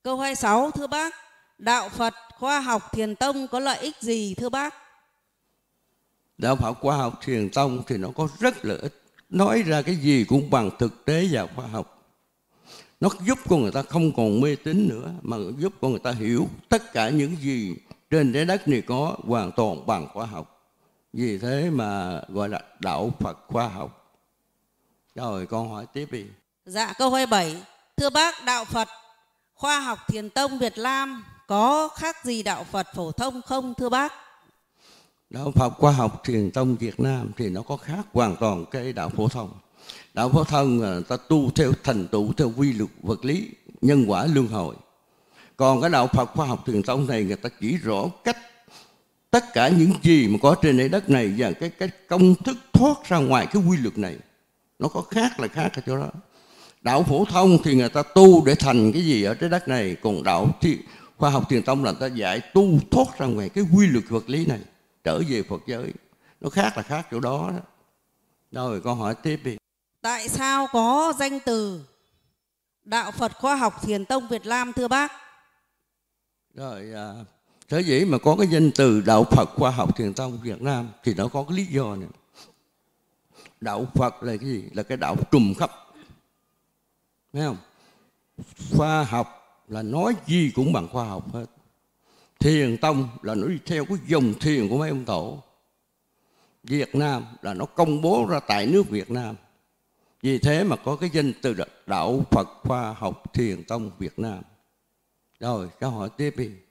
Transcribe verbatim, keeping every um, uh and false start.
Câu hai mươi sáu thưa bác, đạo Phật, khoa học, thiền tông có lợi ích gì thưa bác? Đạo Phật, khoa học, thiền tông thì nó có rất lợi ích. Nói ra cái gì cũng bằng thực tế và khoa học. Nó giúp con người ta không còn mê tín nữa, mà giúp con người ta hiểu tất cả những gì trên trái đất này có hoàn toàn bằng khoa học. Vì thế mà gọi là đạo Phật khoa học. Rồi con hỏi tiếp đi. Dạ, câu hai mươi bảy. Thưa bác, đạo Phật, khoa học, thiền tông Việt Nam có khác gì đạo Phật phổ thông không thưa bác? Đạo Phật, khoa học, thiền tông Việt Nam thì nó có khác hoàn toàn cái đạo phổ thông. Đạo phổ thông là ta tu theo thành tựu, theo quy luật vật lý, nhân quả luân hồi. Còn cái đạo Phật, khoa học, thiền tông này người ta chỉ rõ cách tất cả những gì mà có trên đất này và cái, cái công thức thoát ra ngoài cái quy luật này. Nó có khác là khác ở chỗ đó. Đạo phổ thông thì người ta tu để thành cái gì ở trái đất này. Còn đạo thì, khoa học thiền tông là người ta dạy tu thoát ra ngoài cái quy luật vật lý này, trở về Phật giới. Nó khác là khác chỗ đó. Rồi con hỏi tiếp đi. Tại sao có danh từ đạo Phật, khoa học, thiền tông Việt Nam thưa bác? Rồi à, sở dĩ mà có cái danh từ đạo Phật, khoa học, thiền tông Việt Nam thì nó có cái lý do này. Đạo Phật là cái gì? Là cái đạo trùm khắp. Thấy không? Khoa học là nói gì cũng bằng khoa học hết. Thiền tông là nó đi theo cái dòng thiền của mấy ông tổ. Việt Nam là nó công bố ra tại nước Việt Nam. Vì thế mà có cái danh từ đạo Phật, khoa học, thiền tông Việt Nam. Rồi câu hỏi tiếp đi.